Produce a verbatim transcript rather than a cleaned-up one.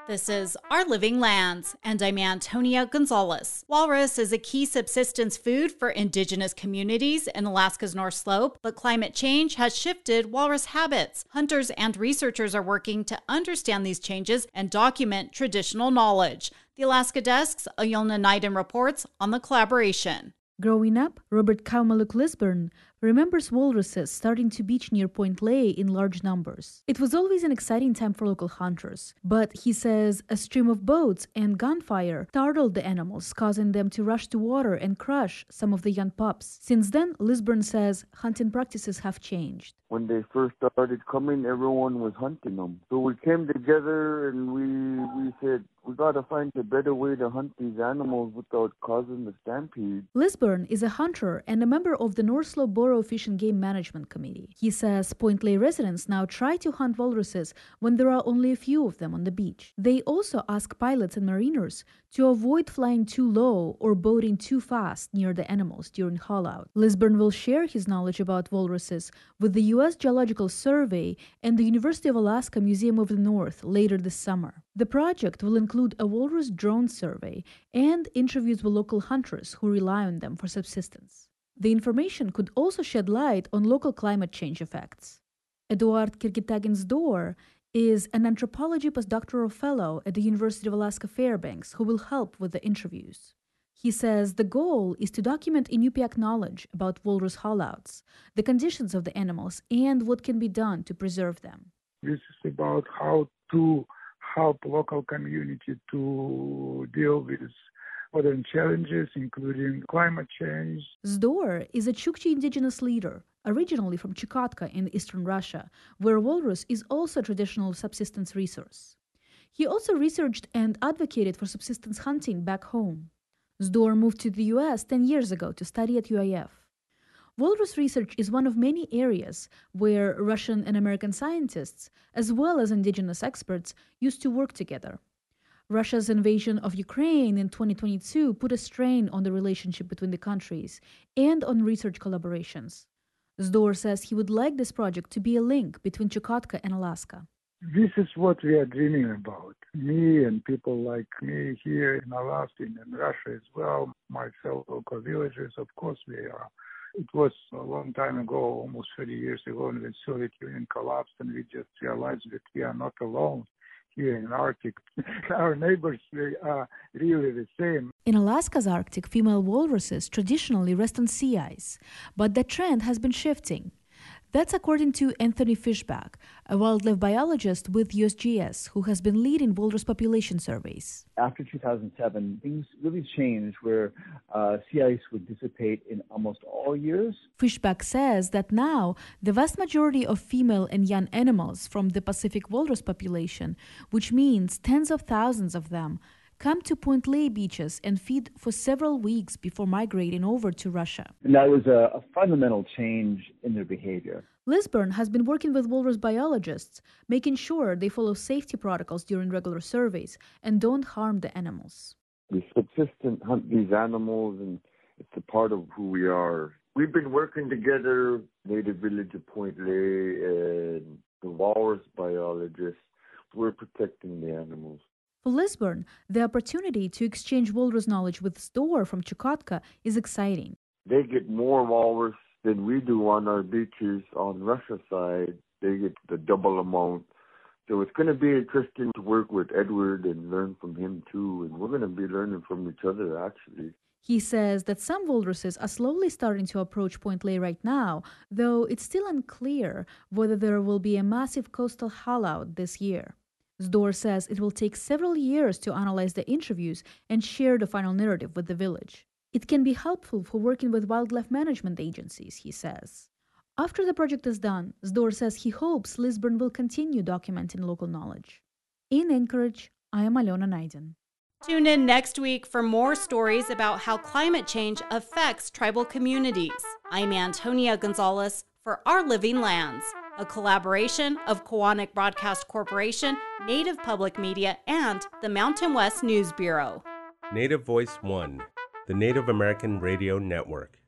This is Our Living Lands, and I'm Antonia Gonzalez. Walrus is a key subsistence food for indigenous communities in Alaska's North Slope, but climate change has shifted walrus habits. Hunters and researchers are working to understand these changes and document traditional knowledge. The Alaska Desk's Ayona Naiden reports on the collaboration. Growing up, Robert Kaumaluk Lisburn remembers walruses starting to beach near Point Lay in large numbers. It was always an exciting time for local hunters, but he says a stream of boats and gunfire startled the animals, causing them to rush to water and crush some of the young pups. Since then, Lisburn says hunting practices have changed. When they first started coming, everyone was hunting them. So we came together and we we said, we got to find a better way to hunt these animals without causing the stampede. Lisburn is a hunter and a member of the North Slope Borough Fish and Game Management Committee. He says Point Lay residents now try to hunt walruses when there are only a few of them on the beach. They also ask pilots and mariners to avoid flying too low or boating too fast near the animals during haul-out. Lisburn will share his knowledge about walruses with the U S Geological Survey and the University of Alaska Museum of the North later this summer. The project will include a walrus drone survey and interviews with local hunters who rely on them for subsistence. The information could also shed light on local climate change effects. Eduard Kirgitagin-Zdor is an anthropology postdoctoral fellow at the University of Alaska Fairbanks who will help with the interviews. He says the goal is to document Inupiaq knowledge about walrus haul-outs, the conditions of the animals, and what can be done to preserve them. This is about how to help local community to deal with modern challenges, including climate change. Zdor is a Chukchi indigenous leader, originally from Chukotka in eastern Russia, where walrus is also a traditional subsistence resource. He also researched and advocated for subsistence hunting back home. Zdor moved to the U S ten years ago to study at U I F. Walrus research is one of many areas where Russian and American scientists, as well as indigenous experts, used to work together. Russia's invasion of Ukraine in twenty twenty-two put a strain on the relationship between the countries and on research collaborations. Zdor says he would like this project to be a link between Chukotka and Alaska. This is what we are dreaming about. Me and people like me here in Alaska and in Russia as well, my fellow local villagers, of course we are. It was a long time ago, almost thirty years ago, when the Soviet Union collapsed, and we just realized that we are not alone here in Arctic. Our neighbors, they are really the same. In Alaska's Arctic, female walruses traditionally rest on sea ice, but that trend has been shifting. That's according to Anthony Fishback, a wildlife biologist with U S G S who has been leading walrus population surveys. After two thousand seven, things really changed where uh, sea ice would dissipate in almost all years. Fishback says that now the vast majority of female and young animals from the Pacific walrus population, which means tens of thousands of them, come to Point Lay beaches and feed for several weeks before migrating over to Russia. And that was a, a fundamental change in their behavior. Lisburn has been working with walrus biologists, making sure they follow safety protocols during regular surveys and don't harm the animals. We subsistent hunt these animals, and it's a part of who we are. We've been working together, Native Village of Point Lay and the walrus biologists. We're protecting the animals. For Lisburn, the opportunity to exchange walrus knowledge with Zdor from Chukotka is exciting. They get more walrus than we do on our beaches on Russia side. They get the double amount. So it's going to be interesting to work with Edward and learn from him too. And we're going to be learning from each other, actually. He says that some walruses are slowly starting to approach Point Lay right now, though it's still unclear whether there will be a massive coastal haul-out this year. Zdor says it will take several years to analyze the interviews and share the final narrative with the village. It can be helpful for working with wildlife management agencies, he says. After the project is done, Zdor says he hopes Lisburn will continue documenting local knowledge. In Anchorage, I am Ayona Naiden. Tune in next week for more stories about how climate change affects tribal communities. I'm Antonia Gonzalez for Our Living Lands, a collaboration of Koahnic Broadcast Corporation, Native Public Media, and the Mountain West News Bureau. Native Voice One, the Native American Radio Network.